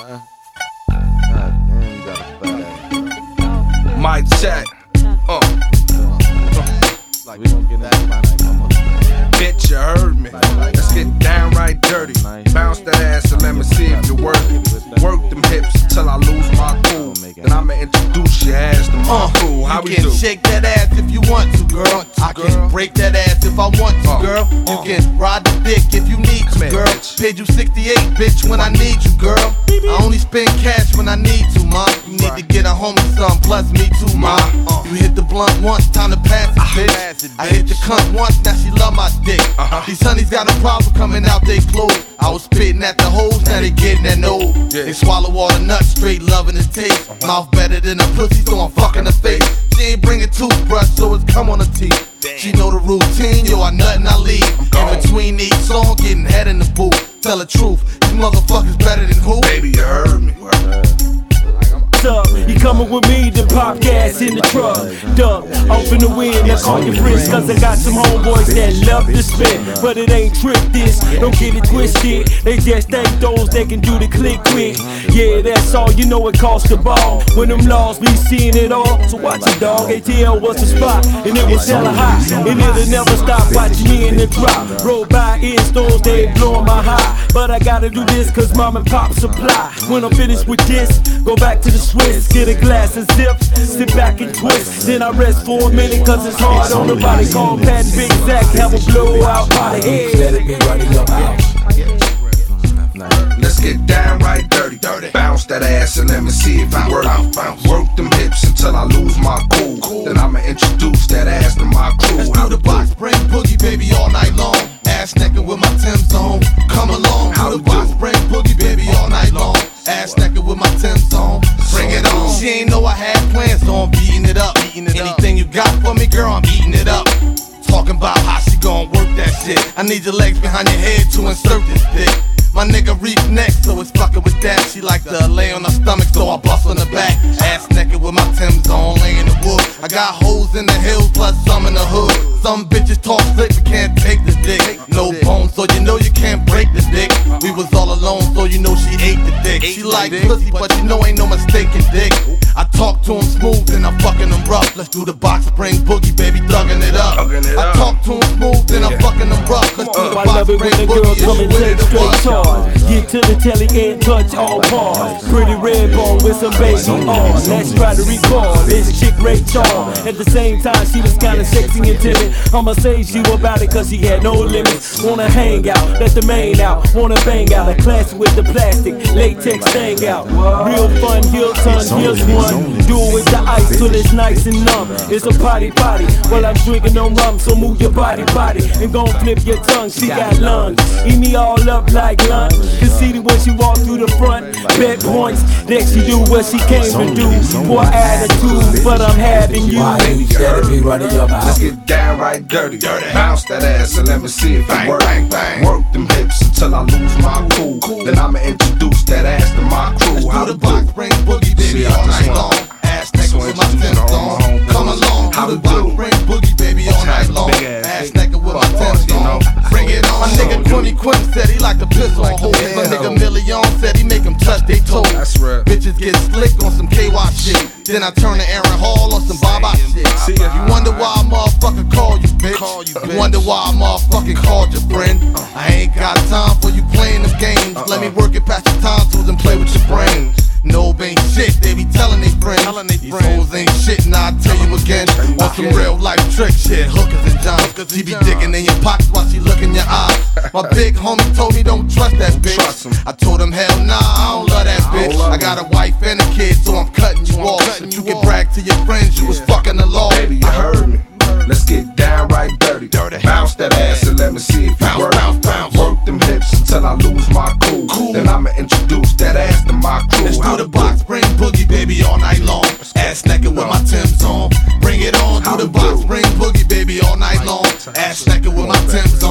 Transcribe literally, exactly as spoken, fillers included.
Uh-uh. God damn, you got a fat ass. Mic check. Uh. Like, we gon' get that by night, mama. Bitch, you heard me. Let's get downright dirty. Bounce that ass and let me see if you work it. Work them hips till I lose my cool. Then I'ma introduce your ass to my crew. How we do? You can shake that ass if you want to, girl. I can break that ass if I want to, girl. You can ride the dick if you need to, girl. Paid you sixty-eight, bitch, when I need you, girl. I only spend cash when I need to, ma. You need to get a homie some, plus me too, ma. You hit the blunt once, time to pass it, bitch. I hit the cunt once, now she love my dick. These honeys got a problem coming out they clothes. I was spitting at the hoes, now they getting that nose. They swallow all the nuts, straight loving the taste. Mouth better than a pussy, so I'm fucking her face. She ain't bring a toothbrush, so it's come on her teeth. She know the routine, yo, I nut and I leave. In between each song, getting head in the booth. Tell the truth, these motherfuckers better than who? Baby, you heard me. Up. You coming with me, then pop gas in the truck. Duck, off in the wind, now call your friends, cause I got some homeboys that love to spin. But it ain't trick this, don't get it twisted. They just think those that can do the click quick. Yeah, that's all, you know it costs the ball. When them laws be seeing it all, so watch it, dog. A T L was the spot, and it was hella hot. And it'll never stop watching me in the drop. Roll by in stores, they blowing my high. But I gotta do this cause mom and pop supply. When I'm finished with this, go back to the Swiss, get a glass and sip, sit back and twist. Then I rest for a minute cause it's hard on the body. Call Pat and Big Zach, have a blowout by the head. Let's get downright dirty. dirty. Bounce that ass and let me see if you work it. Work them hips until I lose my cool. Then I'ma introduce that ass to my crew. Let's do the box, bring boogie baby all night long. Ass naked with my Tim's on, come along. How the box, bring boogie baby all night long. Ass naked with my Tim's on, bring it on. She ain't know I had plans, so I'm beating it up. Anything you got for me, girl, I'm eating it up. Talking about how she gon' work that shit. I need your legs behind your head to insert this dick. My nigga reach next, so it's fucking with that. She like to lay on her stomach, so I bust on the back. Ass naked with my Tim's on, lay in the wood. I got hoes in the hills, plus some in the hood. Some bitches talk slick, but can't take the dick. No bones, so you know you can't break the dick. We was all alone, so you know she ate the dick. She like pussy, but you know ain't no mistaking dick. I talk to him smooth, and I'm fucking him rough. Let's do the box spring boogie, baby, thugging it up. I talk to him smooth, then I'm fucking him rough. Let's do the box spring boogie, it's with it was. Get to the telly and touch all parts. Pretty red bone with some baby on. Let's try to recall this chick Ray Charles. At the same time, she was kinda sexy and timid. I'ma say she about it cause she had no limits. Wanna hang out, let the main out. Wanna bang out, a class with the plastic latex thing out. Real fun, heel ton, here's one. Do it with the ice till it's nice and numb. It's a party party, while I'm drinking no rum. So move your body body and gon' flip your tongue. She got lungs, eat me all up like lunch. Conceited when she walk through the front. Bet points that she do what she came to do. Poor attitude, but I'm having you. Let's get downright dirty. dirty. Bounce that ass and let me see if you work. Bang, bang. Work them hips until I lose my cool. Then I'ma introduce that ass to my crew. How the box bring boogie baby all night long. Ass naked with my Tim's on, come along. How the box bring boogie baby all night long. Ass naked with my Tim's on, bring it on. My nigga Quinny Quinn said he like to piss on hoes. My nigga Million said he make them touch they toes. That's right. Bitches get slick on some K Y shit. Then I turn to Aaron Hall on some Baba shit. You wonder why I motherfucking call you, bitch. You wonder why I motherfucking called your friend. I ain't got time for you playing them games. Let me work it past your tonsils and play with your brain. No ain't shit, they be telling they friends. These hoes ain't shit, and I'll tell you again. On some real life trick shit, hookers and jumps. She be digging in your pockets while she look in your eyes. My big homie told me don't trust that bitch. I told him hell nah, I don't love that bitch. I got a wife and a kid, so I'm cutting you off. But you can brag to your friends you was fucking the law. Baby, you heard me. Let's get downright dirty. dirty. Bounce that ass and let me see if you work. Bounce, bounce. Work them hips until I lose my cool. cool. Then I'ma introduce that ass to my crew. Let's do the box, bring boogie baby all night long. Ass naked with my Tim's on, bring it on. Do the box, bring boogie baby all night long. Ass naked with my Tim's on.